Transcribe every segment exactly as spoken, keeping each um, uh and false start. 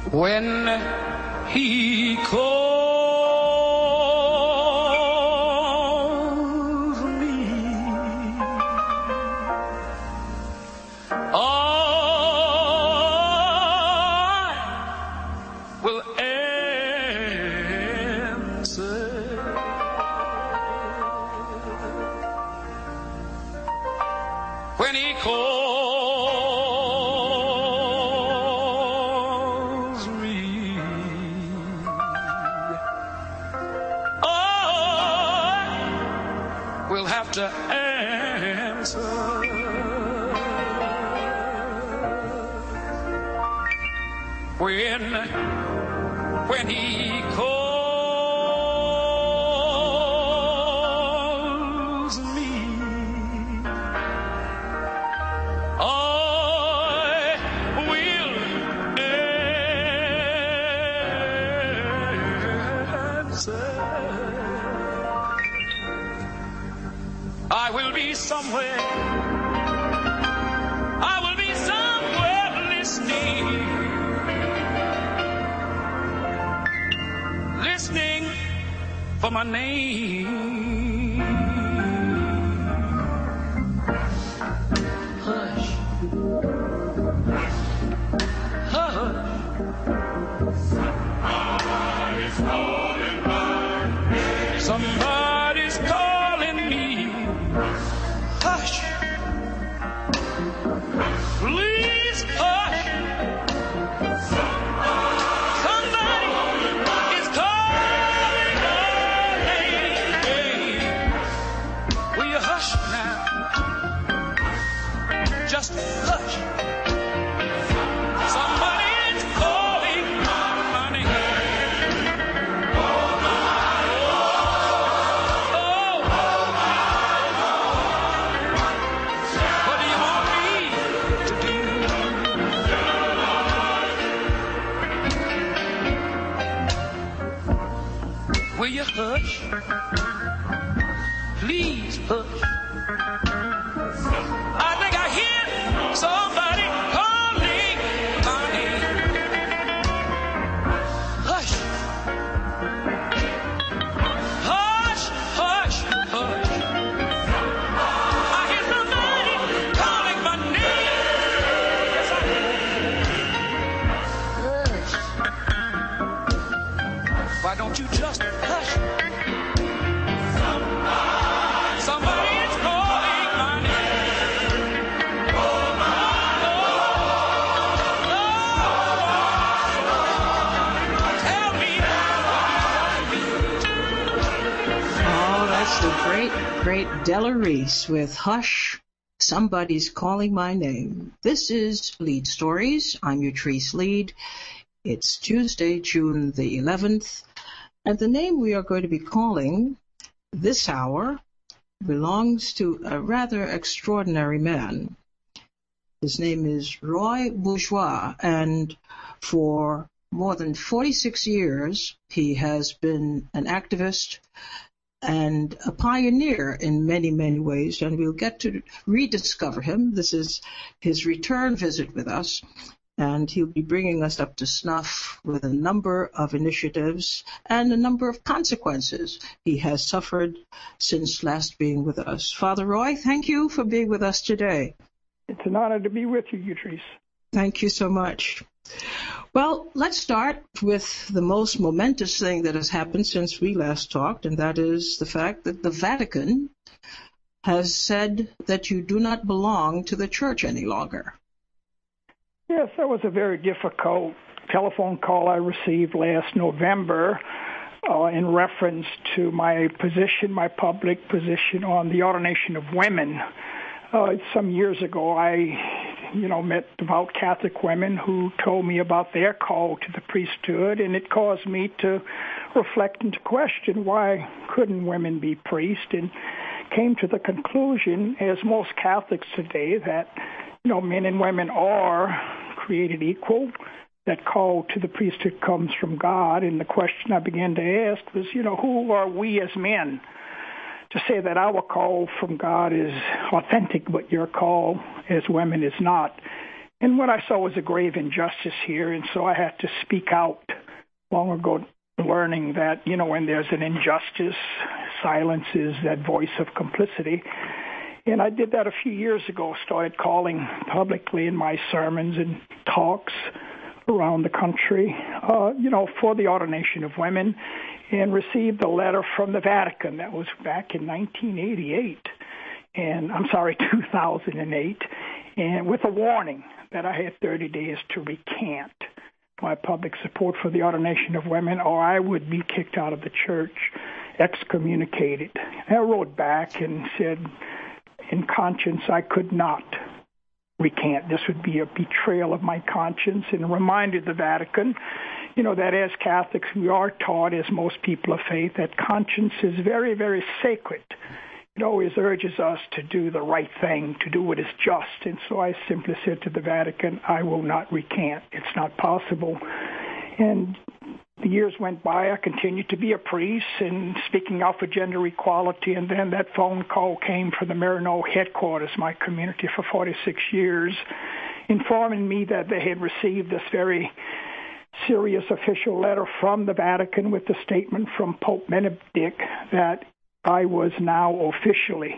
when he calls me, I will answer. When he calls me, I will have to answer. When, when he calls me, I will answer. I will be somewhere. I will be somewhere listening. Listening for my name. Hush. Hush. Somebody's calling my name. Somebody's calling me. Hush. Please hush. Just hush. Somebody's calling my name. Oh, my Lord. Oh, my Lord. What do you want me to do? Will you hush? Please hush. Somebody calling my name. Hush. Hush, hush, hush. I hear somebody calling my name. Yes, I hear. Hush. Why don't you just hush? Somebody, somebody is calling my name. The great, great Della Reese with Hush, Somebody's Calling My Name. This is Lead Stories. I'm Utrice Lead. It's Tuesday, June the eleventh, and the name we are going to be calling this hour belongs to a rather extraordinary man. His name is Roy Bourgeois, and for more than forty-six years, he has been an activist and a pioneer in many, many ways, and we'll get to rediscover him. This is his return visit with us, and he'll be bringing us up to snuff with a number of initiatives and a number of consequences he has suffered since last being with us. Father Roy, thank you for being with us today. It's an honor to be with you, Utrice. Thank you so much. Well, let's start with the most momentous thing that has happened since we last talked, and that is the fact that the Vatican has said that you do not belong to the church any longer. Yes, that was a very difficult telephone call I received last November uh, in reference to my position, my public position on the ordination of women. Uh, some years ago, I you know, met devout Catholic women who told me about their call to the priesthood, and it caused me to reflect and to question why couldn't women be priests, and came to the conclusion, as most Catholics today, that, you know, men and women are created equal, that call to the priesthood comes from God, and the question I began to ask was, you know, who are we as men to say that our call from God is authentic, but your call as women is not? And what I saw was a grave injustice here, and so I had to speak out long ago, learning that, you know, when there's an injustice, silence is that voice of complicity. And I did that a few years ago, started calling publicly in my sermons and talks around the country, uh, you know, for the ordination of women, and received a letter from the Vatican that was back in nineteen eighty-eight, and I'm sorry, two thousand eight, and with a warning that I had thirty days to recant my public support for the ordination of women, or I would be kicked out of the church, excommunicated. I wrote back and said, in conscience, I could not recant. This would be a betrayal of my conscience, and reminded the Vatican, you know, that as Catholics, we are taught, as most people of faith, that conscience is very, very sacred. It always urges us to do the right thing, to do what is just. And so I simply said to the Vatican, I will not recant. It's not possible. And the years went by. I continued to be a priest and speaking out for gender equality. And then that phone call came from the Maryknoll headquarters, my community for forty-six years, informing me that they had received this very serious official letter from the Vatican with the statement from Pope Benedict that I was now officially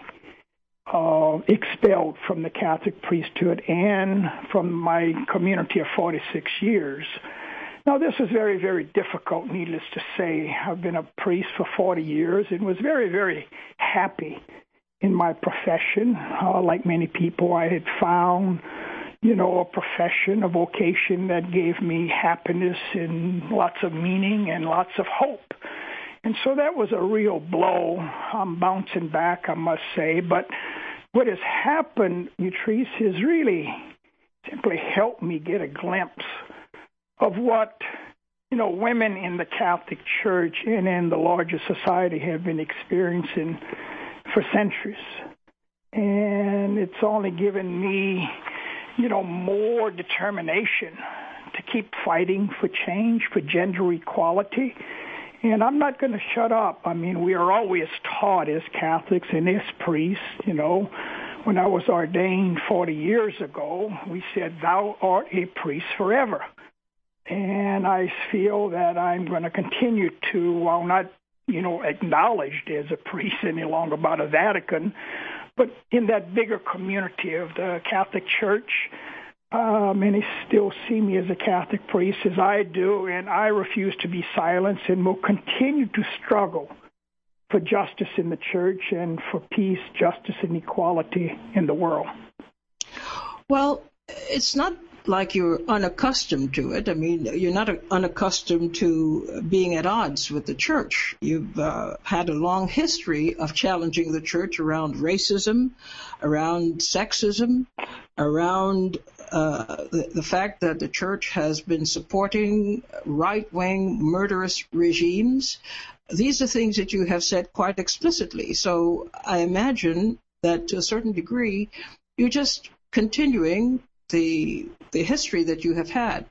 uh, expelled from the Catholic priesthood and from my community of forty-six years. Now, this was very, very difficult, needless to say. I've been a priest for forty years and was very, very happy in my profession. Uh, like many people, I had found, you know, a profession, a vocation that gave me happiness and lots of meaning and lots of hope. And so that was a real blow. I'm bouncing back, I must say. But what has happened, Utrice, has really simply helped me get a glimpse of what, you know, women in the Catholic Church and in the larger society have been experiencing for centuries. And it's only given me, you know, more determination to keep fighting for change, for gender equality. And I'm not going to shut up. I mean, we are always taught as Catholics and as priests, you know. When I was ordained forty years ago, we said, thou art a priest forever. And I feel that I'm going to continue to, while not, you know, acknowledged as a priest any longer by the Vatican, but in that bigger community of the Catholic Church, Uh, many still see me as a Catholic priest, as I do, and I refuse to be silenced and will continue to struggle for justice in the church and for peace, justice, and equality in the world. Well, it's not like you're unaccustomed to it. I mean, you're not unaccustomed to being at odds with the church. You've uh, had a long history of challenging the church around racism, around sexism, around uh, the, the fact that the church has been supporting right-wing murderous regimes. These are things that you have said quite explicitly. So I imagine that to a certain degree, you're just continuing the the history that you have had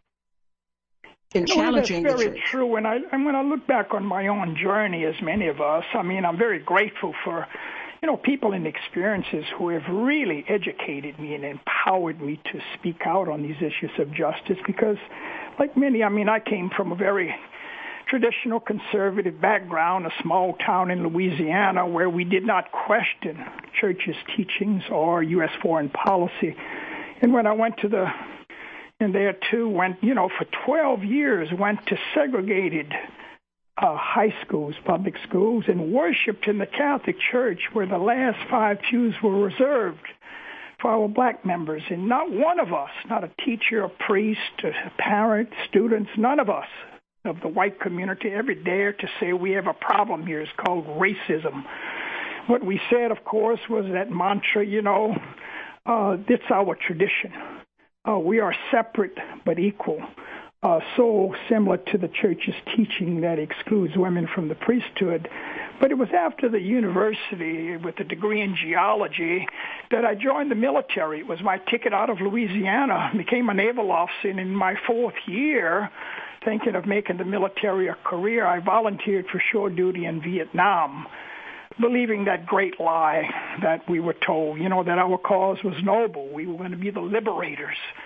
in you know, challenging the church. That's very true. And I, and when I look back on my own journey, as many of us, I mean, I'm very grateful for, you know, people and experiences who have really educated me and empowered me to speak out on these issues of justice. Because, like many, I mean, I came from a very traditional conservative background, a small town in Louisiana where we did not question church's teachings or U S foreign policy. And when I went to the, and there too went, you know, for twelve years, went to segregated uh, high schools, public schools, and worshiped in the Catholic Church where the last five pews were reserved for our black members. And not one of us, not a teacher, a priest, a parent, students, none of us of the white community ever dared to say we have a problem here. It's called racism. What we said, of course, was that mantra, you know, uh, it's our tradition. Uh, we are separate but equal. Uh, so similar to the church's teaching that excludes women from the priesthood. But it was after the university with a degree in geology that I joined the military. It was my ticket out of Louisiana. I became a naval officer, and in my fourth year, thinking of making the military a career, I volunteered for shore duty in Vietnam, believing that great lie that we were told, you know, that our cause was noble. We were going to be the liberators.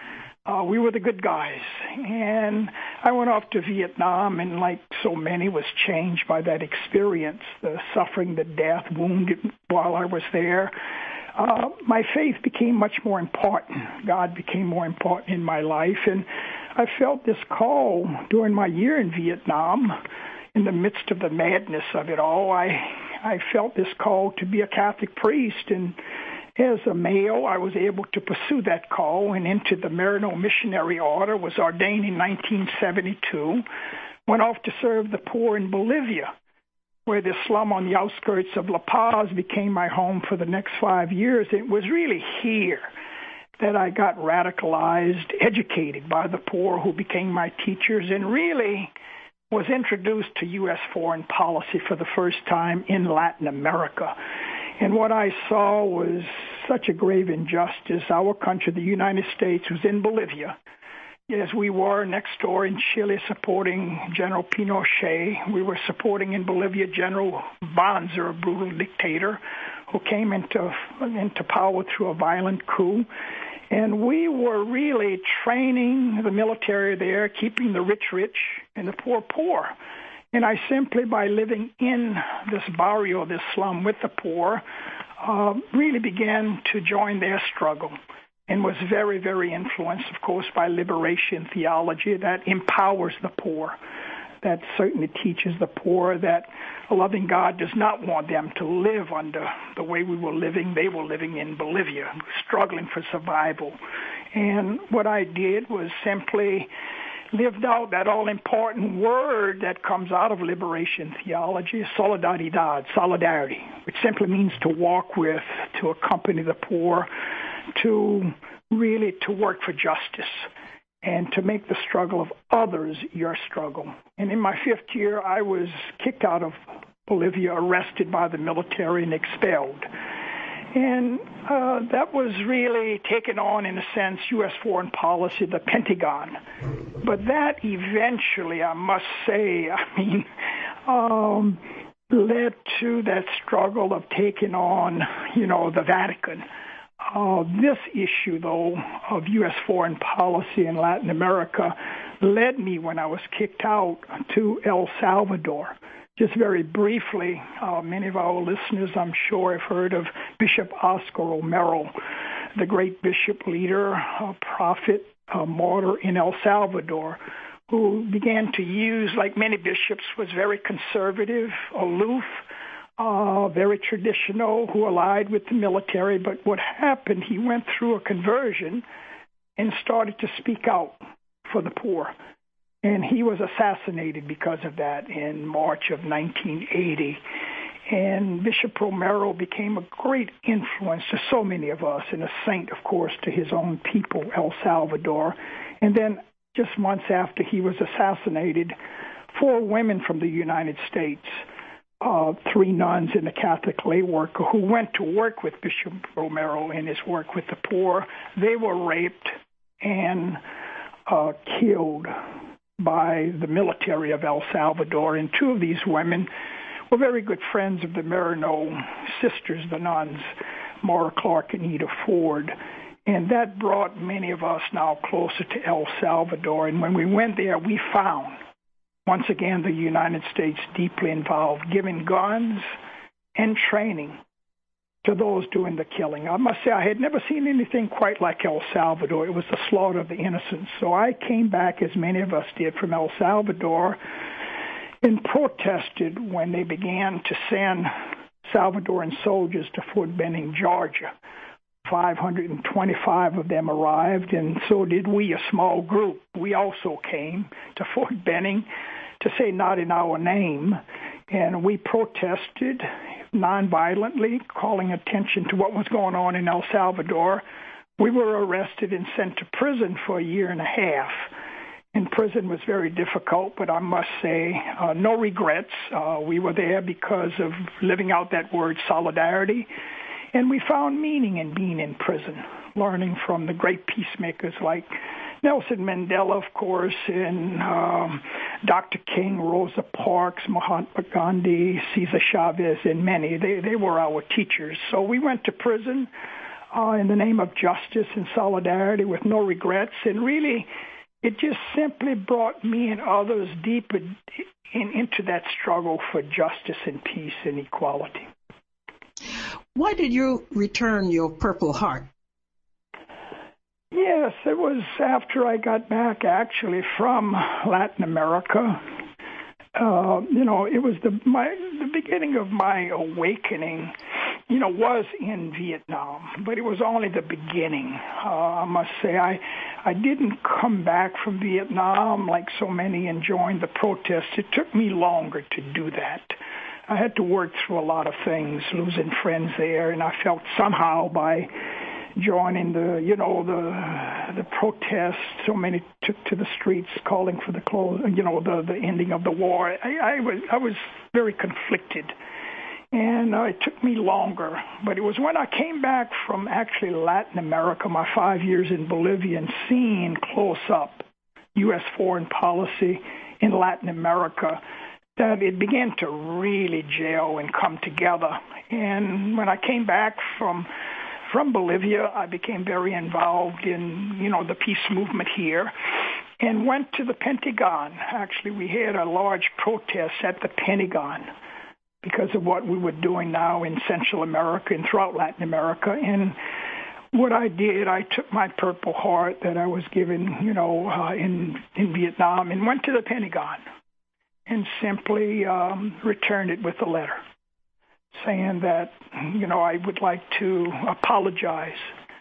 Uh, we were the good guys. And I went off to Vietnam, and like so many, was changed by that experience, the suffering, the death, wounded while I was there. Uh, my faith became much more important. God became more important in my life. And I felt this call during my year in Vietnam, in the midst of the madness of it all. I, I felt this call to be a Catholic priest, and as a male, I was able to pursue that call and into the Maryknoll Missionary Order, was ordained in nineteen seventy-two, went off to serve the poor in Bolivia, where the slum on the outskirts of La Paz became my home for the next five years. It was really here that I got radicalized, educated by the poor who became my teachers, and really was introduced to U S foreign policy for the first time in Latin America. And what I saw was such a grave injustice. Our country, the United States, was in Bolivia, as we were next door in Chile supporting General Pinochet. We were supporting in Bolivia General Banzer, a brutal dictator who came into, into power through a violent coup. And we were really training the military there, keeping the rich rich and the poor poor. And I simply, by living in this barrio, this slum with the poor, uh, really began to join their struggle, and was very, very influenced, of course, by liberation theology that empowers the poor, that certainly teaches the poor that a loving God does not want them to live under the way we were living. They were living in Bolivia, struggling for survival. And what I did was simply lived out that all-important word that comes out of liberation theology, solidaridad, solidarity, which simply means to walk with, to accompany the poor, to really to work for justice, and to make the struggle of others your struggle. And in my fifth year, I was kicked out of Bolivia, arrested by the military, and expelled. And uh, that was really taken on, in a sense, U S foreign policy, the Pentagon. But that eventually, I must say, I mean, um, led to that struggle of taking on, you know, the Vatican. Uh, this issue, though, of U S foreign policy in Latin America led me, when I was kicked out, to El Salvador. Just very briefly, uh, many of our listeners, I'm sure, have heard of Bishop Oscar Romero, the great bishop leader, uh, prophet, uh, martyr in El Salvador, who began to use, like many bishops, was very conservative, aloof, uh, very traditional, who allied with the military. But what happened, he went through a conversion and started to speak out for the poor. And he was assassinated because of that in March of nineteen eighty. And Bishop Romero became a great influence to so many of us, and a saint, of course, to his own people, El Salvador. And then just months after he was assassinated, four women from the United States, uh, three nuns and a Catholic lay worker who went to work with Bishop Romero in his work with the poor, they were raped and uh, killed by the military of El Salvador. And two of these women were very good friends of the Maryknoll sisters, the nuns, Maura Clark and Ida Ford. And that brought many of us now closer to El Salvador. And when we went there, we found, once again, the United States deeply involved, giving guns and training to those doing the killing. I must say, I had never seen anything quite like El Salvador. It was the slaughter of the innocents. So I came back, as many of us did, from El Salvador and protested when they began to send Salvadoran soldiers to Fort Benning, Georgia. five hundred twenty-five of them arrived, and so did we, a small group. We also came to Fort Benning to say not in our name, and we protested nonviolently, calling attention to what was going on in El Salvador. We were arrested and sent to prison for a year and a half. And prison was very difficult, but I must say, uh, no regrets. Uh, we were there because of living out that word solidarity. And we found meaning in being in prison, learning from the great peacemakers like Nelson Mandela, of course, and um, Doctor King, Rosa Parks, Mahatma Gandhi, Cesar Chavez, and many. They, they were our teachers. So we went to prison uh, in the name of justice and solidarity with no regrets. And really, it just simply brought me and others deeper in, into that struggle for justice and peace and equality. Why did you return your Purple Heart? Yes, it was after I got back, actually, from Latin America. Uh, you know, it was the my the beginning of my awakening, you know, was in Vietnam, but it was only the beginning. Uh, I must say, I I didn't come back from Vietnam like so many and join the protests. It took me longer to do that. I had to work through a lot of things, losing friends there, and I felt somehow by joining the, you know, the the protests, so many took to the streets calling for the close, you know, the the ending of the war. I, I was I was very conflicted, and uh, it took me longer. But it was when I came back from actually Latin America, my five years in Bolivia, and seeing close up U S foreign policy in Latin America, that it began to really gel and come together. And when I came back from from Bolivia, I became very involved in, you know, the peace movement here, and went to the Pentagon. Actually, we had a large protest at the Pentagon because of what we were doing now in Central America and throughout Latin America. And what I did, I took my Purple Heart that I was given, you know, uh, in in Vietnam, and went to the Pentagon and simply um, returned it with a letter saying that, you know, I would like to apologize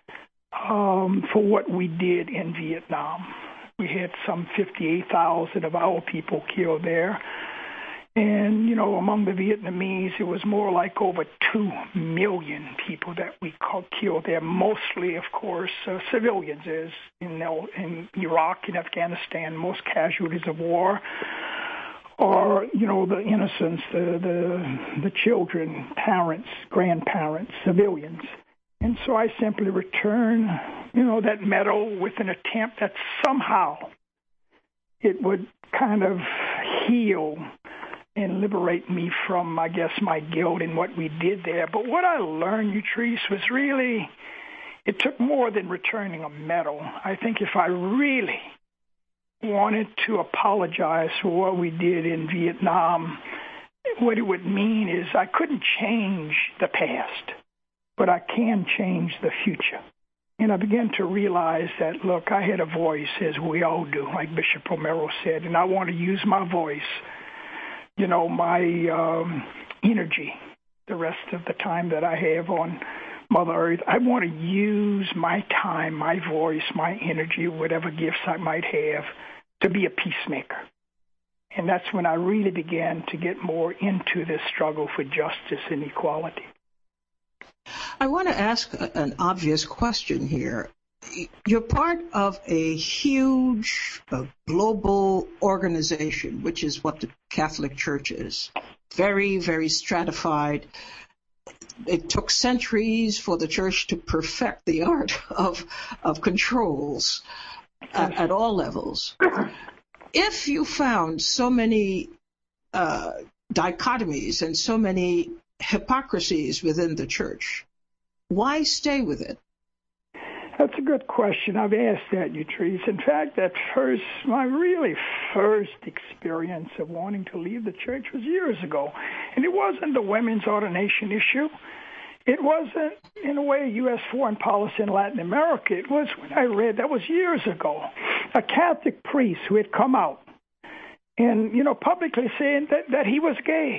um, for what we did in Vietnam. We had some fifty-eight thousand of our people killed there. And, you know, among the Vietnamese, it was more like over two million people that we killed there, mostly, of course, uh, civilians, as you know, in Iraq and Afghanistan, most casualties of war. Or, you know, the innocents, the, the the children, parents, grandparents, civilians. And so I simply return, you know, that medal with an attempt that somehow it would kind of heal and liberate me from, I guess, my guilt in what we did there. But what I learned, Utrice, was really, it took more than returning a medal. I think if I really wanted to apologize for what we did in Vietnam, what it would mean is I couldn't change the past, but I can change the future. And I began to realize that, look, I had a voice, as we all do, like Bishop Romero said, and I want to use my voice, you know, my um, energy, the rest of the time that I have on Mother Earth. I want to use my time, my voice, my energy, whatever gifts I might have, to be a peacemaker. And that's when I really began to get more into this struggle for justice and equality. I want to ask an obvious question here. You're part of a huge uh, global organization, which is what the Catholic Church is. Very, very stratified. It took centuries for the church to perfect the art of of controls at, at all levels. If you found so many uh, dichotomies and so many hypocrisies within the church, why stay with it? That's a good question. I've asked that, Utrice. In fact, that first, my really first experience of wanting to leave the church was years ago. And it wasn't the women's ordination issue. It wasn't, in a way, U S foreign policy in Latin America. It was when I read, that was years ago, a Catholic priest who had come out and, you know, publicly saying that, that he was gay,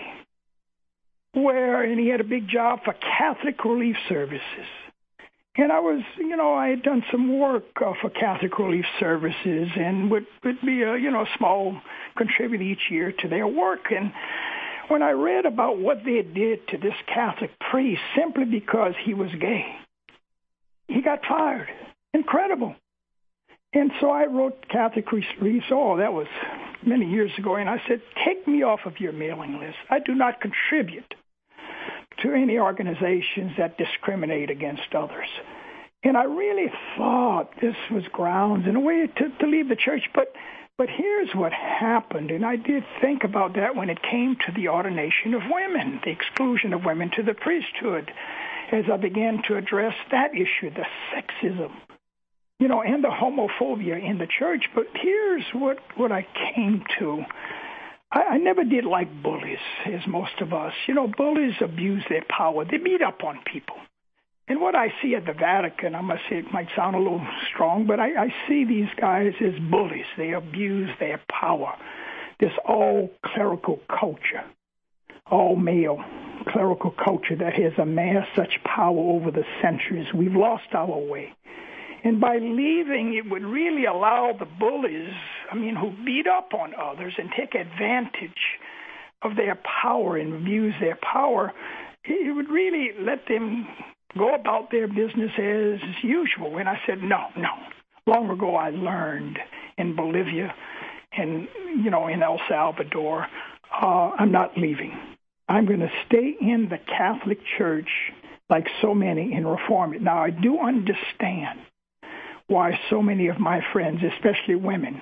where, and he had a big job for Catholic Relief Services. And I was, you know, I had done some work uh, for Catholic Relief Services and would, would be a, you know, small contributor each year to their work. And when I read about what they did to this Catholic priest simply because he was gay, he got fired. Incredible. And so I wrote Catholic Relief, oh, that was many years ago, and I said, take me off of your mailing list. I do not contribute to any organizations that discriminate against others. And I really thought this was grounds in a way to, to leave the church. But but here's what happened, and I did think about that when it came to the ordination of women, the exclusion of women to the priesthood. as I began to address that issue, the sexism, you know, and the homophobia in the church. But here's what, what I came to. I, I never did like bullies, as most of us. You know, bullies abuse their power. They beat up on people. And what I see at the Vatican, I must say it might sound a little strong, but I, I see these guys as bullies. They abuse their power. This all clerical culture, all male clerical culture that has amassed such power over the centuries. We've lost our way. And by leaving, it would really allow the bullies, I mean, who beat up on others and take advantage of their power and abuse their power, it would really let them go about their business as usual. And I said, no, no. Long ago I learned in Bolivia and, you know, in El Salvador, uh, I'm not leaving. I'm going to stay in the Catholic Church like so many and reform it. Now, I do understand why so many of my friends, especially women,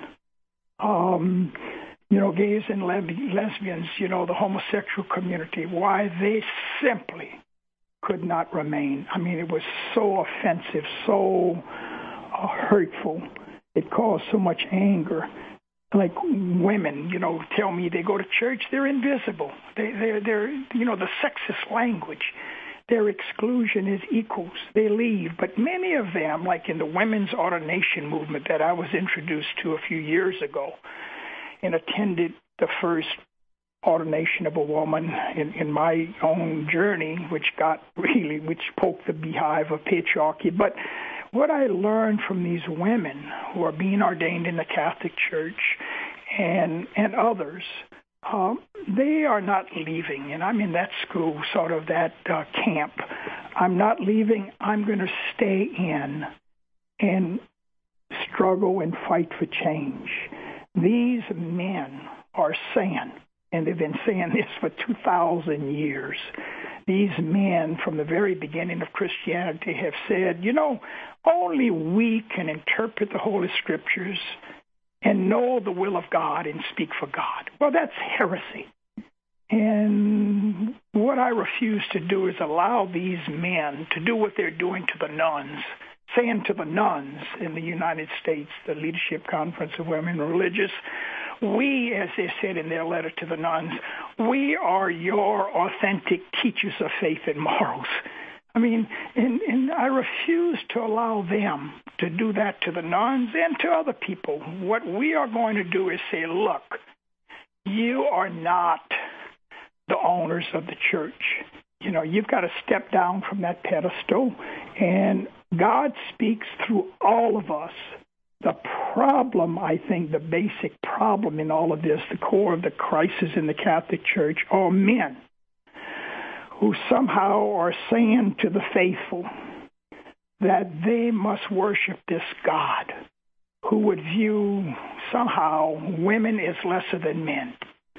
um, you know, gays and lesbians, you know, the homosexual community, why they simply could not remain. I mean, it was so offensive, so uh, hurtful. It caused so much anger. Like women, you know, tell me they go to church, they're invisible. They, they're, they're, you know, the sexist language. Their exclusion is equals. They leave. But many of them, like in the women's ordination movement that I was introduced to a few years ago and attended the first ordination of a woman in, in my own journey, which got really, which poked the beehive of patriarchy. But what I learned from these women who are being ordained in the Catholic Church and and others, uh, they are not leaving. And I'm in that school, sort of that uh, camp. I'm not leaving. I'm going to stay in and struggle and fight for change. These men are saying, and they've been saying this for two thousand years. These men from the very beginning of Christianity have said, you know, only we can interpret the Holy Scriptures and know the will of God and speak for God. Well, that's heresy. And what I refuse to do is allow these men to do what they're doing to the nuns, saying to the nuns in the United States, the Leadership Conference of Women Religious, we, as they said in their letter to the nuns, we are your authentic teachers of faith and morals. I mean, and, and I refuse to allow them to do that to the nuns and to other people. What we are going to do is say, look, you are not the owners of the church. You know, you've got to step down from that pedestal, and God speaks through all of us. The problem, I think, the basic problem in all of this, the core of the crisis in the Catholic Church, are men who somehow are saying to the faithful that they must worship this God who would view somehow women as lesser than men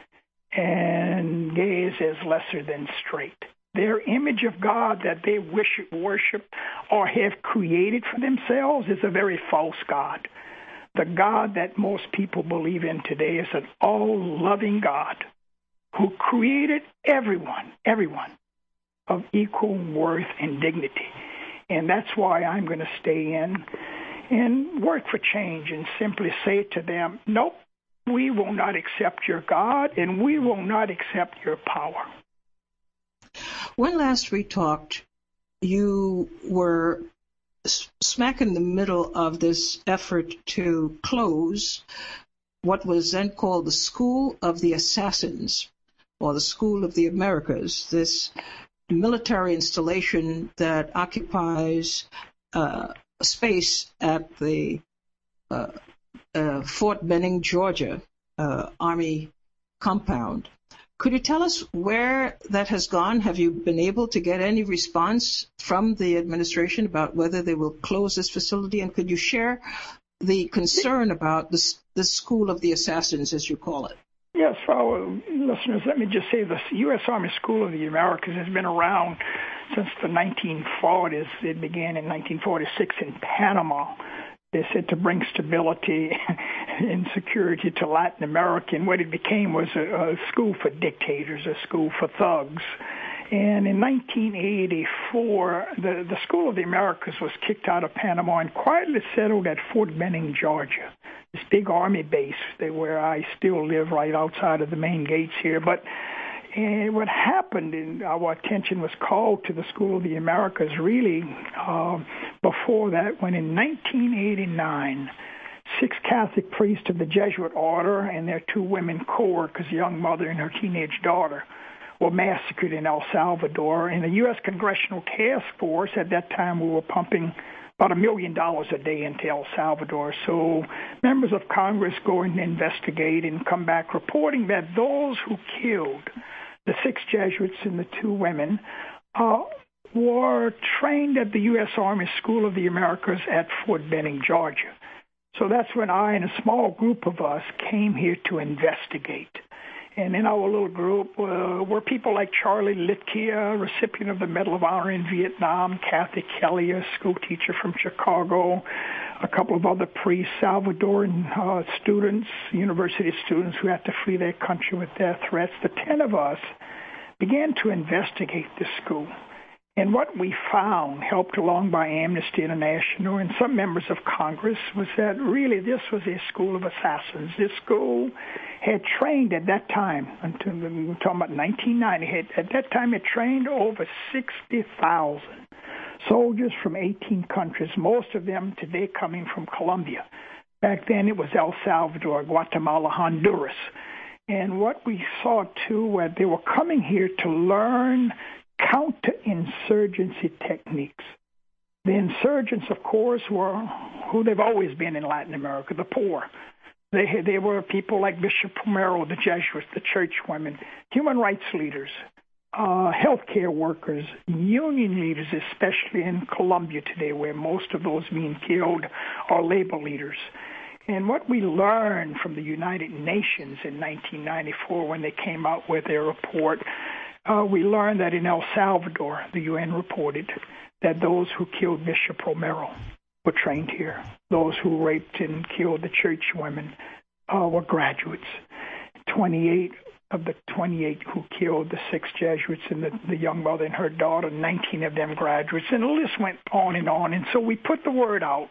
and gays as lesser than straight. Their image of God that they wish, worship or have created for themselves is a very false God. The God that most people believe in today is an all-loving God who created everyone, everyone of equal worth and dignity. And that's why I'm going to stay in and work for change and simply say to them, nope, we will not accept your God and we will not accept your power. When last we talked, you were smack in the middle of this effort to close what was then called the School of the Assassins, or the School of the Americas, this military installation that occupies uh, space at the uh, uh, Fort Benning, Georgia, uh, Army compound. Could you tell us where that has gone? Have you been able to get any response from the administration about whether they will close this facility? And could you share the concern about this, the School of the Assassins, as you call it? Yes, for our listeners, let me just say the U S Army School of the Americas has been around since the nineteen forties. It began in nineteen forty-six in Panama. They said to bring stability and security to Latin America. And what it became was a, a school for dictators, a school for thugs. And in nineteen eighty-four, the, the School of the Americas was kicked out of Panama and quietly settled at Fort Benning, Georgia, this big Army base where I still live right outside of the main gates here. But and what happened, and our attention was called to the School of the Americas really uh, before that, when in nineteen eighty-nine, six Catholic priests of the Jesuit order and their two women co-workers, a young mother and her teenage daughter, were massacred in El Salvador. And the U S Congressional Task Force, at that time we were pumping about a million dollars a day into El Salvador. So members of Congress go and investigate and come back reporting that those who killed the six Jesuits and the two women uh, were trained at the U S Army School of the Americas at Fort Benning, Georgia. So that's when I and a small group of us came here to investigate. And in our little group uh, were people like Charlie Litkia, recipient of the Medal of Honor in Vietnam, Kathy Kelly, a school teacher from Chicago, a couple of other priests, Salvadoran uh, students, university students who had to flee their country with death threats. The ten of us began to investigate this school. And what we found, helped along by Amnesty International and some members of Congress, was that really this was a school of assassins. This school had trained at that time, until we were talking about nineteen ninety, had, at that time it trained over sixty thousand soldiers from eighteen countries, most of them today coming from Colombia. Back then it was El Salvador, Guatemala, Honduras. And what we saw, too, was they were coming here to learn counterinsurgency techniques. The insurgents, of course, were who they've always been in Latin America, the poor. They, they were people like Bishop Romero, the Jesuits, the church women, human rights leaders, uh, healthcare workers, union leaders, especially in Colombia today, where most of those being killed are labor leaders. And what we learned from the United Nations in nineteen ninety-four when they came out with their report, Uh, we learned that in El Salvador, the U N reported that those who killed Bishop Romero were trained here. Those who raped and killed the church women uh, were graduates. twenty-eight of the twenty-eight who killed the six Jesuits and the, the young mother and her daughter, nineteen of them graduates. And the list went on and on. And so we put the word out.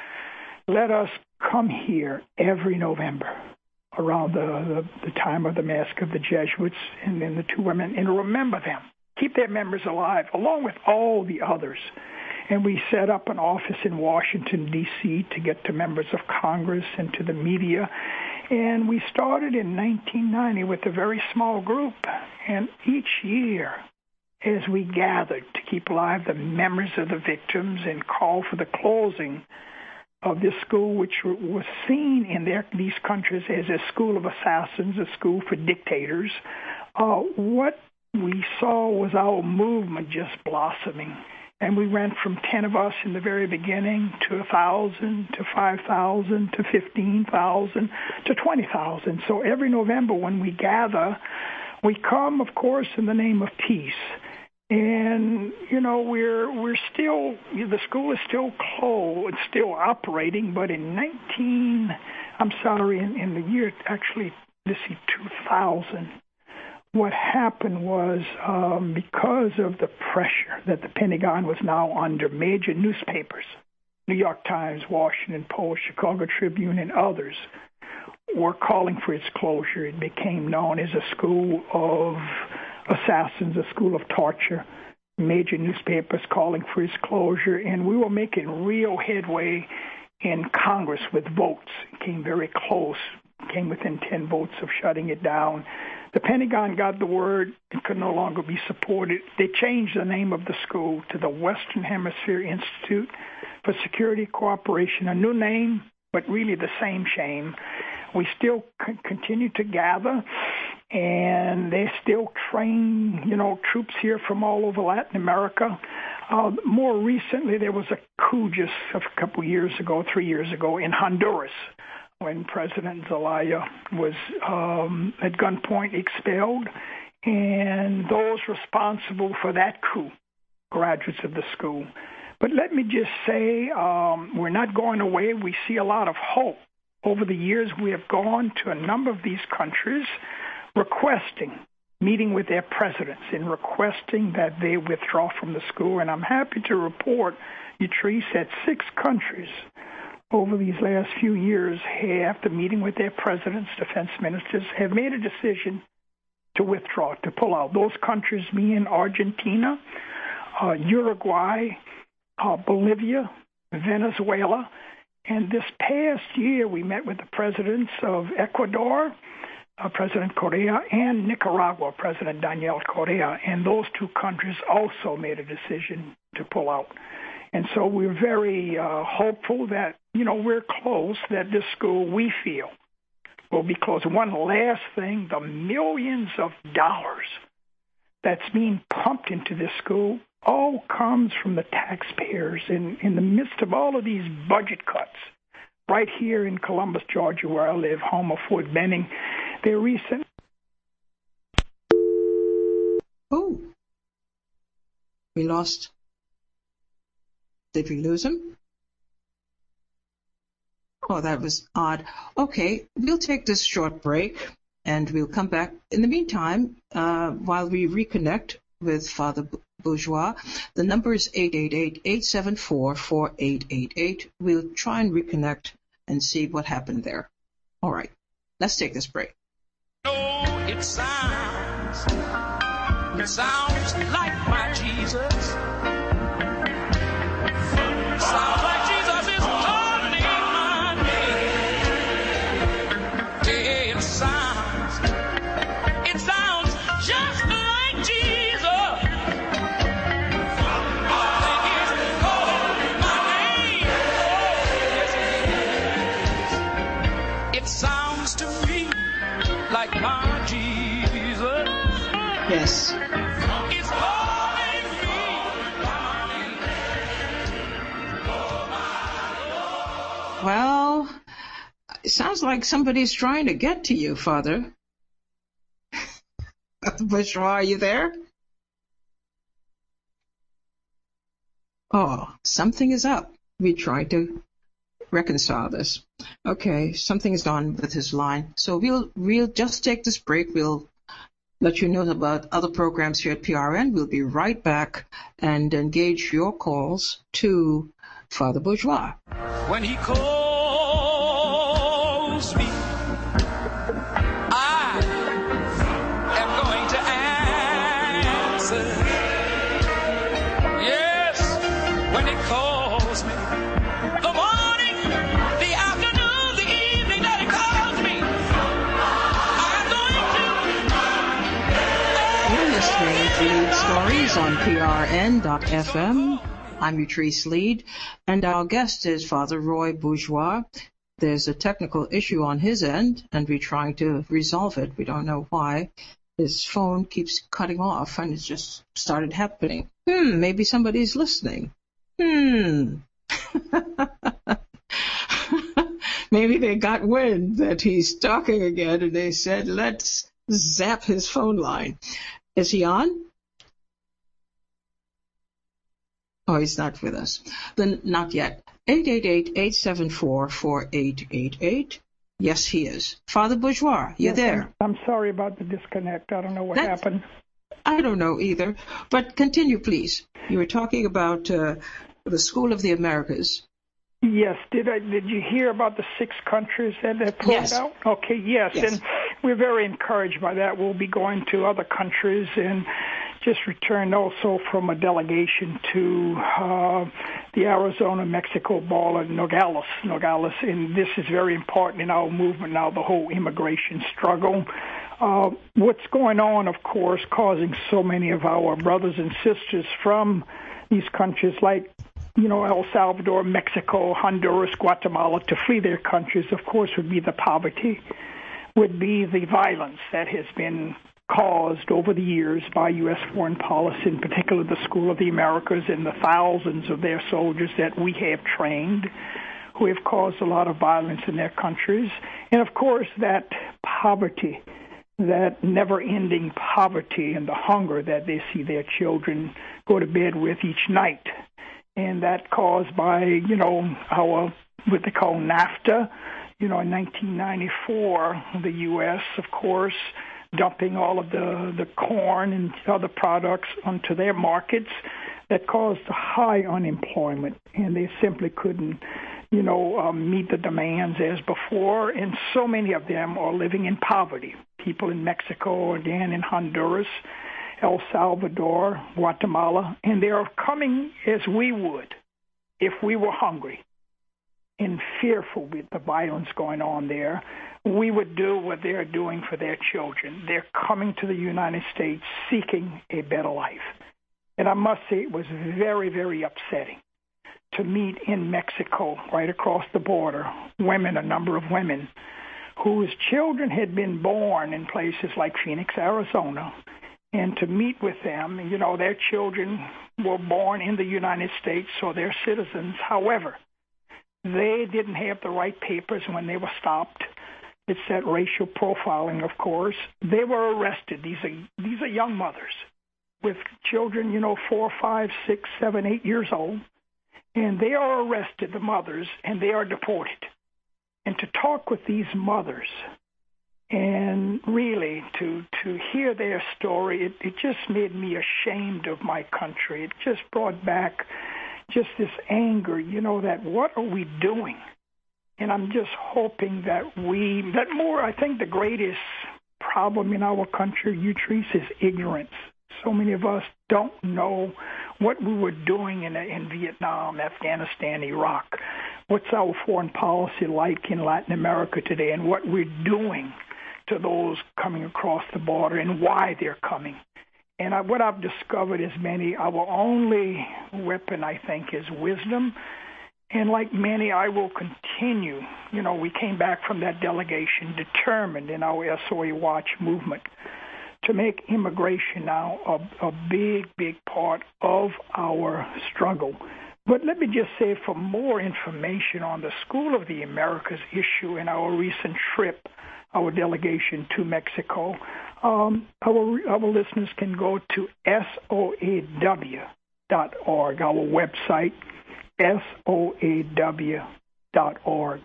Let us come here every November, around the, the, the time of the Mask of the Jesuits and then the two women, and remember them. Keep their memories alive, along with all the others. And we set up an office in Washington, D C to get to members of Congress and to the media. And we started in nineteen ninety with a very small group. And each year, as we gathered to keep alive the memories of the victims and call for the closing of this school, which was seen in their, these countries as a school of assassins, a school for dictators, uh, what we saw was our movement just blossoming. And we went from ten of us in the very beginning to one thousand, to five thousand, to fifteen thousand, to twenty thousand. So every November when we gather, we come, of course, in the name of peace. And, you know, we're we're still, the school is still closed, it's still operating, but in nineteen, I'm sorry, in, in the year, actually, let's see, two thousand, what happened was um, because of the pressure that the Pentagon was now under, major newspapers, New York Times, Washington Post, Chicago Tribune, and others, were calling for its closure. It became known as a school of assassins, a school of torture, major newspapers calling for its closure, and we were making real headway in Congress with votes. It came very close, came within ten votes of shutting it down. The Pentagon got the word it could no longer be supported. They changed the name of the school to the Western Hemisphere Institute for Security Cooperation, a new name, but really the same shame. We still c- continue to gather, and they still train, you know, troops here from all over Latin America. Uh, more recently, there was a coup just a couple years ago, three years ago, in Honduras, when President Zelaya was um, at gunpoint expelled, and those responsible for that coup, graduates of the school. But let me just say, um, we're not going away. We see a lot of hope. Over the years, we have gone to a number of these countries requesting meeting with their presidents and requesting that they withdraw from the school. And I'm happy to report, Yatrice, that six countries over these last few years, after meeting with their presidents, defense ministers, have made a decision to withdraw, to pull out. Those countries being Argentina, uh, Uruguay, uh, Bolivia, Venezuela. And this past year, we met with the presidents of Ecuador, uh, President Correa, and Nicaragua, President Daniel Correa. And those two countries also made a decision to pull out. And so we're very uh, hopeful that, you know, we're close, that this school, we feel, will be closed. One last thing, the millions of dollars that's being pumped into this school all comes from the taxpayers in, in the midst of all of these budget cuts. Right here in Columbus, Georgia, where I live, home of Fort Benning, their recent... Oh, we lost... Did we lose him? Oh, that was odd. Okay, we'll take this short break, and we'll come back. In the meantime, uh, while we reconnect with Father Bourgeois, the number is eight eight eight, eight seven four, four eight eight eight. We'll try and reconnect and see what happened there. All right, let's take this break. Oh, it sounds, it sounds like my Jesus. Sounds like Jesus is calling my name. It sounds, it sounds just like Jesus. I think he's calling my name. Oh, yes, it is. It sounds to me like my Jesus. Yes. It's calling me by name. Well, it sounds like somebody's trying to get to you, Father. Bourgeois, are you there? Oh, something is up. We tried to reconcile this. Okay, something is gone with his line. So we'll we'll just take this break. We'll let you know about other programs here at P R N. We'll be right back and engage your calls to Father Bourgeois. When he calls me, I am going to answer. Yes, when it calls me, the morning, the afternoon, the evening that it calls me, I'm going to. You're listening to Lead Stories on P R N dot F M. I'm Yatrice Lead, and our guest is Father Roy Bourgeois. There's a technical issue on his end, and we're trying to resolve it. We don't know why. His phone keeps cutting off, and it's just started happening. Hmm, maybe somebody's listening. Hmm. Maybe they got wind that he's talking again, and they said, let's zap his phone line. Is he on? Oh, he's not with us. Then not yet. eight eight eight, eight seven four, four eight eight eight. Yes, he is. Father Bourgeois, you Yes, there? I'm, I'm sorry about the disconnect. I don't know what That's- happened. I don't know either. But continue, please. You were talking about uh, the School of the Americas. Yes. Did I? Did you hear about the six countries that they pulled Yes. out? Okay. Yes. Yes. And we're very encouraged by that. We'll be going to other countries and just returned also from a delegation to uh, the Arizona-Mexico border, Nogales. Nogales, and this is very important in our movement now, the whole immigration struggle. Uh, what's going on, of course, causing so many of our brothers and sisters from these countries like, you know, El Salvador, Mexico, Honduras, Guatemala, to flee their countries, of course, would be the poverty, would be the violence that has been caused over the years by U S foreign policy, in particular the School of the Americas and the thousands of their soldiers that we have trained, who have caused a lot of violence in their countries. And, of course, that poverty, that never-ending poverty and the hunger that they see their children go to bed with each night. And that caused by, you know, our, what they call NAFTA. You know, in nineteen ninety-four, the U S, of course, dumping all of the, the corn and other products onto their markets that caused high unemployment, and they simply couldn't, you know, um, meet the demands as before, and so many of them are living in poverty. People in Mexico, again in Honduras, El Salvador, Guatemala, and they are coming as we would if we were hungry and fearful with the violence going on there. We would do what they're doing for their children. They're coming to the United States seeking a better life. And I must say it was very, very upsetting to meet in Mexico, right across the border, women, a number of women, whose children had been born in places like Phoenix, Arizona, and to meet with them. You know, their children were born in the United States, so they're citizens. However, they didn't have the right papers when they were stopped. It's that racial profiling, of course. They were arrested. These are these are young mothers with children, you know, four, five, six, seven, eight years old, and they are arrested, the mothers, and they are deported. And to talk with these mothers and really to to hear their story, it, it just made me ashamed of my country. It just brought back just this anger, you know, that what are we doing? And I'm just hoping that we, that more, I think the greatest problem in our country, Utrice, is ignorance. So many of us don't know what we were doing in, in Vietnam, Afghanistan, Iraq. What's our foreign policy like in Latin America today, and what we're doing to those coming across the border and why they're coming. And I, what I've discovered is many, our only weapon, I think, is wisdom. And like many, I will continue. You know, we came back from that delegation determined in our S O A Watch movement to make immigration now a, a big, big part of our struggle. But let me just say, for more information on the School of the Americas issue and our recent trip, our delegation to Mexico, um, our, our listeners can go to S O A W dot org, our website, S O A W dot org.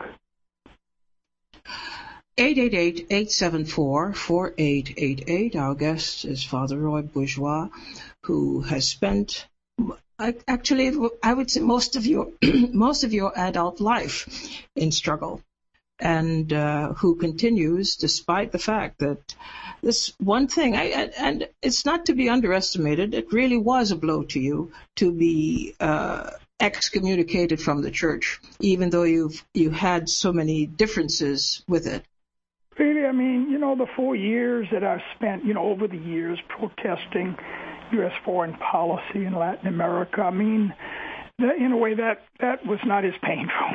eight eight eight, eight seven four, four eight eight eight. Our guest is Father Roy Bourgeois, who has spent, actually, I would say most of your most of your adult life in struggle, and uh, who continues despite the fact that this one thing, I, and it's not to be underestimated, it really was a blow to you to be uh, excommunicated from the church, even though you've you had so many differences with it. Really, I mean, you know, the four years that I've spent, you know, over the years protesting U S foreign policy in Latin America, I mean, that, in a way, that, that was not as painful.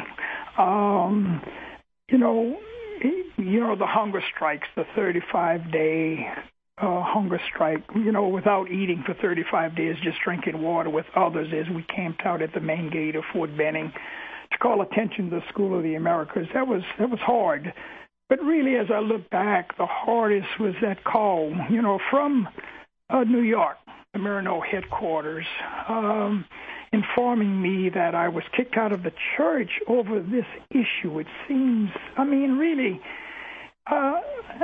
Um, you know, you know, the hunger strikes, the thirty-five day uh, hunger strike, you know, without eating for thirty-five days, just drinking water with others as we camped out at the main gate of Fort Benning to call attention to the School of the Americas. That was that was hard. But really, as I look back, the hardest was that call, you know, from uh, New York, the Marino headquarters, um, informing me that I was kicked out of the church over this issue. It seems, I mean, really, uh,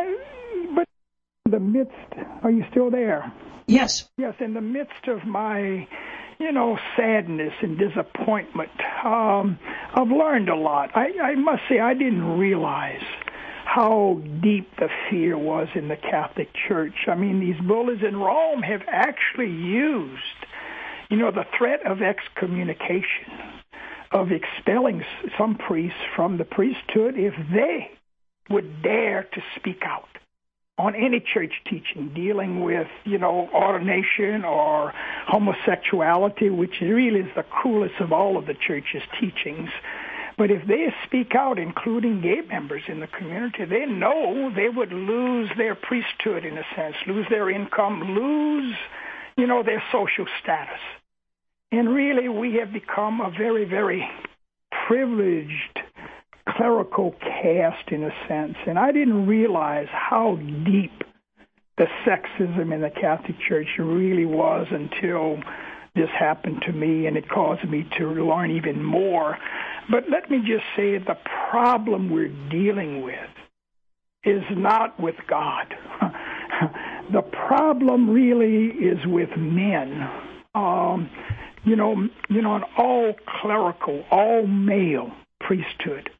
but in the midst, are you still there? Yes. Yes, in the midst of my, you know, sadness and disappointment, um, I've learned a lot. I, I must say I didn't realize how deep the fear was in the Catholic Church. I mean, these bullies in Rome have actually used, you know, the threat of excommunication, of expelling some priests from the priesthood if they would dare to speak out on any church teaching dealing with, you know, ordination or homosexuality, which really is the cruelest of all of the church's teachings. But if they speak out, including gay members in the community, they know they would lose their priesthood, in a sense, lose their income, lose, you know, their social status. And really, we have become a very, very privileged clerical caste, in a sense. And I didn't realize how deep the sexism in the Catholic Church really was until this happened to me, and it caused me to learn even more. But let me just say, the problem we're dealing with is not with God. the problem really is with men. Um, you know, you know, an all clerical, all male priesthood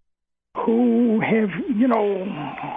who have, you know,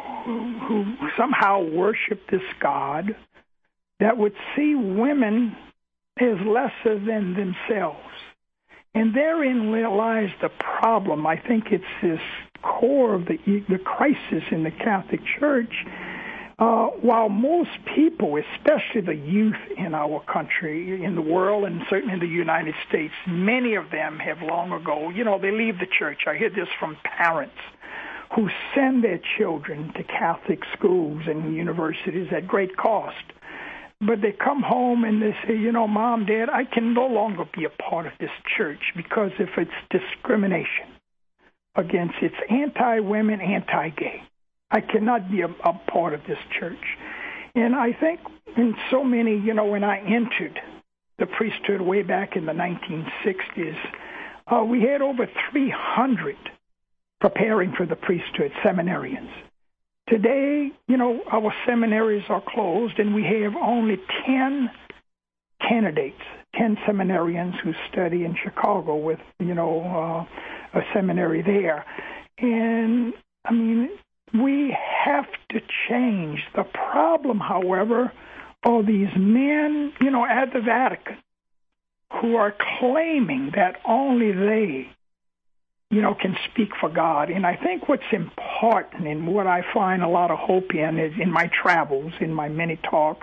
who somehow worship this God that would see women as lesser than themselves. And therein lies the problem. I think it's this core of the, the crisis in the Catholic Church. Uh, while most people, especially the youth in our country, in the world, and certainly in the United States, many of them have long ago, you know, they leave the church. I hear this from parents who send their children to Catholic schools and universities at great cost. But they come home and they say, you know, Mom, Dad, I can no longer be a part of this church because if it's discrimination against, it's anti-women, anti-gay. I cannot be a, a part of this church. And I think in so many, you know, when I entered the priesthood way back in the nineteen sixties, uh, we had over three hundred preparing for the priesthood, seminarians. Today, you know, our seminaries are closed, and we have only ten candidates, ten seminarians who study in Chicago with, you know, uh, a seminary there. And, I mean, we have to change. The problem, however, are these men, you know, at the Vatican who are claiming that only they, you know, can speak for God. And I think what's important and what I find a lot of hope in is in my travels, in my many talks,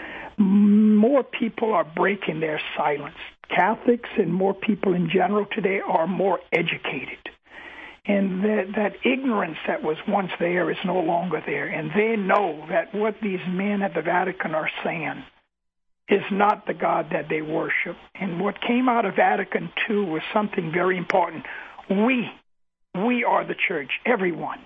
more people are breaking their silence. Catholics and more people in general today are more educated. And that, that ignorance that was once there is no longer there. And they know that what these men at the Vatican are saying is not the God that they worship. And what came out of Vatican two was something very important. We, we are the church, everyone.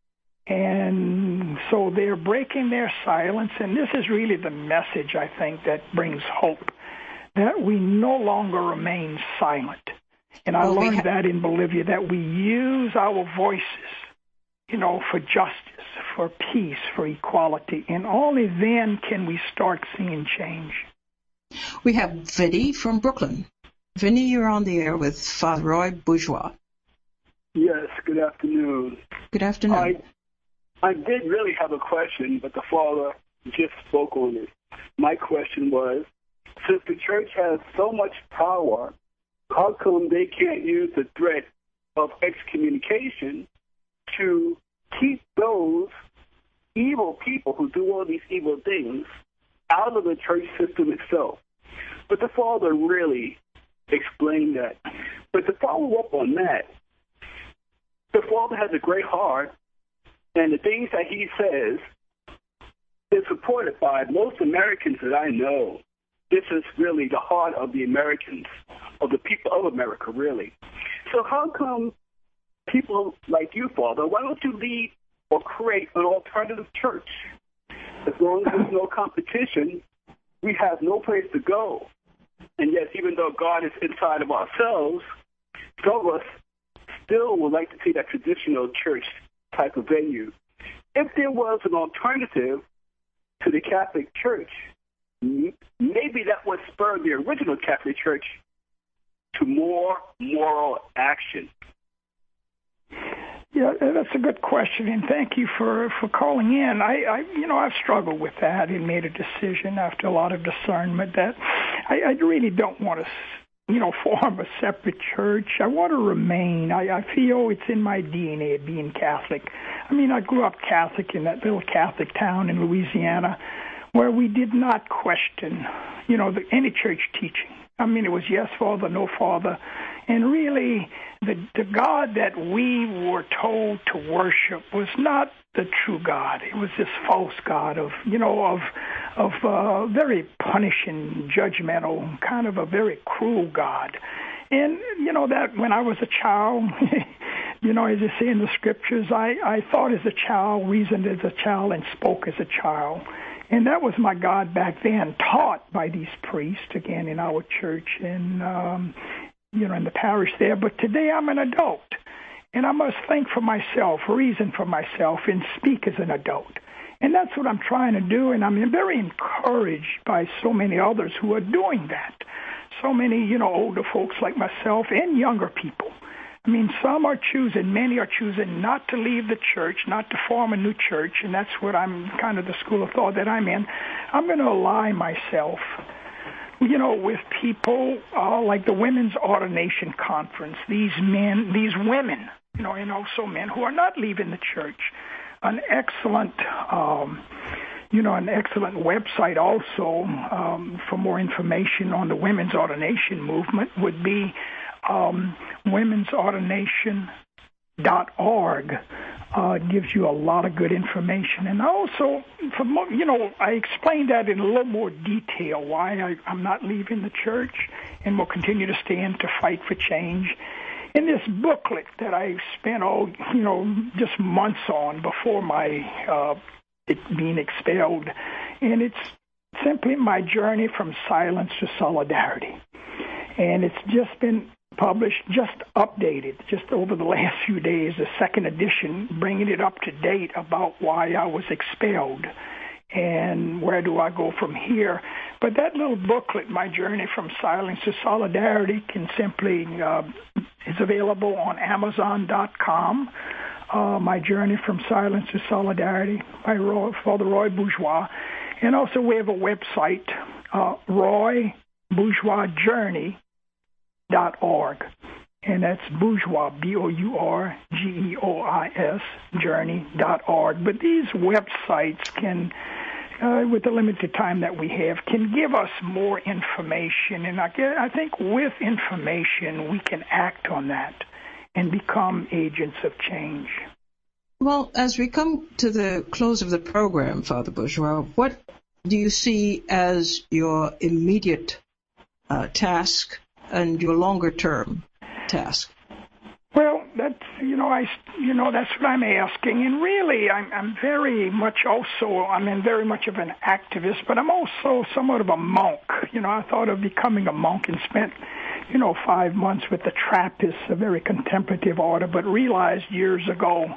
And so they're breaking their silence. And this is really the message, I think, that brings hope, that we no longer remain silent. And I well, learned ha- that in Bolivia, that we use our voices, you know, for justice, for peace, for equality. And only then can we start seeing change. We have Vinny from Brooklyn. Vinny, you're on the air with Father Roy Bourgeois. Yes, good afternoon. Good afternoon. I, I did really have a question, but the Father just spoke on it. My question was, since the church has so much power, how come they can't use the threat of excommunication to keep those evil people who do all these evil things out of the church system itself? But the Father really explained that. But to follow up on that, the Father has a great heart, and the things that he says is supported by most Americans that I know. This is really the heart of the Americans, of the people of America, really. So how come people like you, Father, why don't you lead or create an alternative church? As long as there's no competition, we have no place to go. And yet, even though God is inside of ourselves, some of us still would like to see that traditional church type of venue. If there was an alternative to the Catholic Church, maybe that would spur the original Catholic Church to more moral action. Yeah, that's a good question, and thank you for, for calling in. I, I, you know, I've struggled with that and made a decision after a lot of discernment that I, I really don't want to, you know, form a separate church. I want to remain. I, I feel it's in my D N A being Catholic. I mean, I grew up Catholic in that little Catholic town in Louisiana where we did not question, you know, the, any church teaching. I mean, it was yes, Father, no, Father. And really, the, the God that we were told to worship was not the true God. It was this false God of, you know, of of uh, very punishing, judgmental, kind of a very cruel God. And, you know, that when I was a child, you know, as you see in the scriptures, I, I thought as a child, reasoned as a child, and spoke as a child. And that was my God back then, taught by these priests, again, in our church and, um, you know, in the parish there. But today I'm an adult. and I must think for myself, reason for myself, and speak as an adult. And that's what I'm trying to do, and I'm very encouraged by so many others who are doing that. So many, you know, older folks like myself and younger people. I mean, some are choosing, many are choosing not to leave the church, not to form a new church, and that's what I'm kind of the school of thought that I'm in. I'm going to ally myself, you know, with people uh, like the Women's Ordination Conference, these men, these women, you know, and also men who are not leaving the church. An excellent, um, you know, an excellent website also um, for more information on the women's ordination movement would be um, women's ordination dot org. Uh, it gives you a lot of good information. And also, for mo- you know, I explained that in a little more detail, why I, I'm not leaving the church and will continue to stand to fight for change. In this booklet that I spent all, you know, just months on before my uh, it being expelled, and it's simply my journey from silence to solidarity. And it's just been published, just updated, just over the last few days, the second edition, bringing it up to date about why I was expelled and where do I go from here. But that little booklet, My Journey from Silence to Solidarity, can simply uh, is available on Amazon dot com. Uh, My Journey from Silence to Solidarity by Roy, Father Roy Bourgeois. And also we have a website, uh, roy bourgeois journey dot org. And that's Bourgeois, B O U R G E O I S, journey dot org. But these websites can, uh, with the limited time that we have, can give us more information. And I, get, I think with information, we can act on that and become agents of change. Well, as we come to the close of the program, Father Bourgeois, what do you see as your immediate uh, task and your longer-term task? Well, that's, you know, I, you know, that's what I'm asking. And really, I'm, I'm very much also, I'm in very much of an activist, but I'm also somewhat of a monk. You know, I thought of becoming a monk and spent, you know, five months with the Trappists, a very contemplative order, but realized years ago,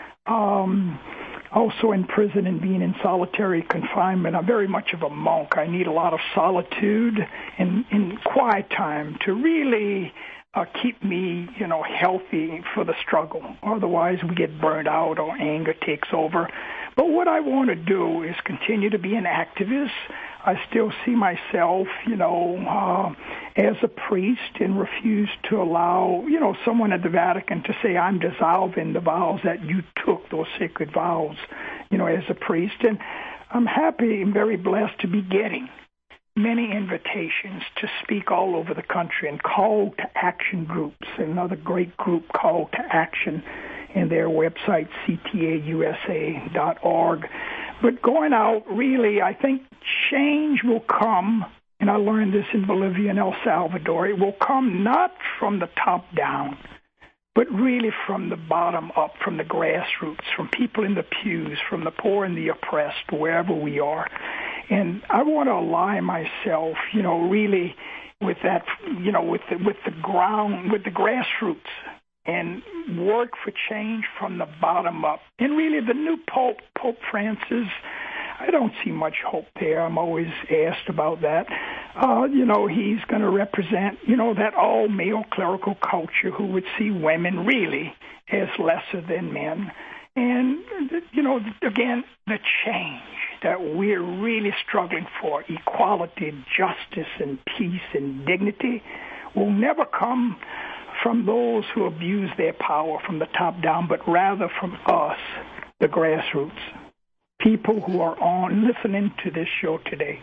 um, also in prison and being in solitary confinement, I'm very much of a monk. I need a lot of solitude and, and quiet time to really uh, keep me, you know, healthy for the struggle. Otherwise, we get burned out or anger takes over. But what I want to do is continue to be an activist. I still see myself, you know, uh, as a priest and refuse to allow, you know, someone at the Vatican to say I'm dissolving the vows that you took, those sacred vows, you know, as a priest. And I'm happy and very blessed to be getting many invitations to speak all over the country and call to action groups. Another great group, Call to Action, and their website, C T A U S A dot org. But going out, really, I think change will come, and I learned this in Bolivia and El Salvador, it will come not from the top down, but really from the bottom up, from the grassroots, from people in the pews, from the poor and the oppressed, wherever we are. And I want to ally myself, you know, really with that, you know, with the, with the ground, with the grassroots, and work for change from the bottom up. And really, the new Pope, Pope Francis, I don't see much hope there. I'm always asked about that. Uh, you know, he's going to represent, you know, that all-male clerical culture who would see women really as lesser than men. And, you know, again, the change that we're really struggling for, equality, justice, and peace and dignity, will never come from those who abuse their power from the top down, but rather from us, the grassroots, people who are on listening to this show today.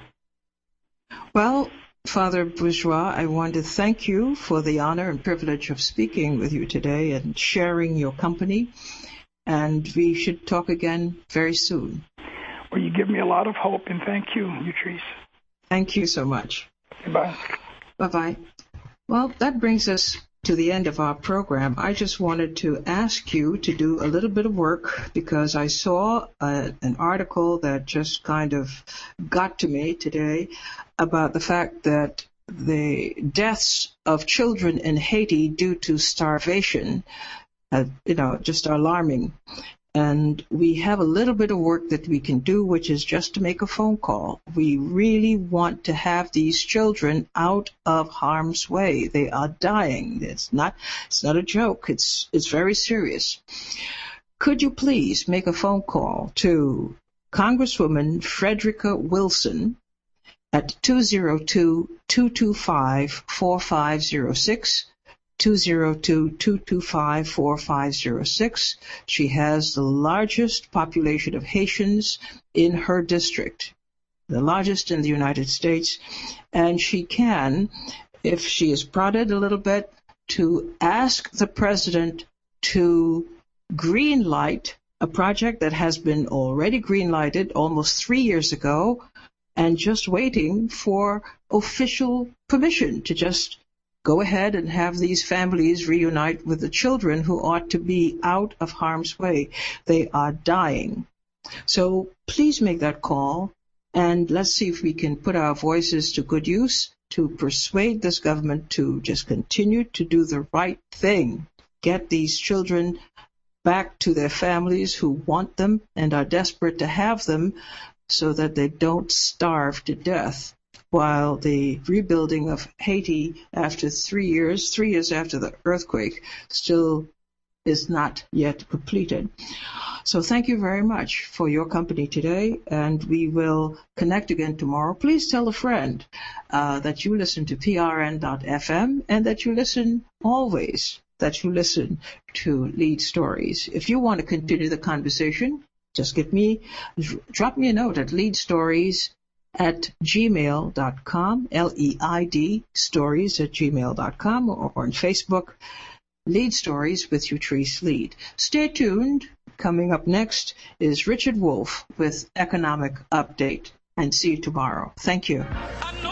Well, Father Bourgeois, I want to thank you for the honor and privilege of speaking with you today and sharing your company. And we should talk again very soon. Well, you give me a lot of hope, and thank you, Utrice. Thank you so much. Goodbye. Bye-bye. Well, that brings us to the end of our program. I just wanted to ask you to do a little bit of work because I saw a, an article that just kind of got to me today about the fact that the deaths of children in Haiti due to starvation uh, you know, just alarming. And we have a little bit of work that we can do, which is just to make a phone call. We really want to have these children out of harm's way. They are dying. It's not, it's not a joke. It's, it's very serious. Could you please make a phone call to Congresswoman Frederica Wilson at two oh two, two two five, four five oh six, two oh two, two two five, four five oh six. She has the largest population of Haitians in her district, the largest in the United States, and she can, if she is prodded a little bit, to ask the president to green light a project that has been already green lighted almost three years ago and just waiting for official permission to just go ahead and have these families reunite with the children who ought to be out of harm's way. They are dying. So please make that call, and let's see if we can put our voices to good use to persuade this government to just continue to do the right thing. Get these children back to their families who want them and are desperate to have them so that they don't starve to death, while the rebuilding of Haiti after three years, three years after the earthquake, still is not yet completed. So thank you very much for your company today, and we will connect again tomorrow. Please tell a friend uh, that you listen to P R N dot F M and that you listen always, that you listen to Lead Stories. If you want to continue the conversation, just get me, drop me a note at leadstories at gmail dot com, L E I D, stories at gmail dot com, or, or on Facebook, Lead Stories with Utrice Lead. Stay tuned. Coming up next is Richard Wolff with Economic Update. And see you tomorrow. Thank you.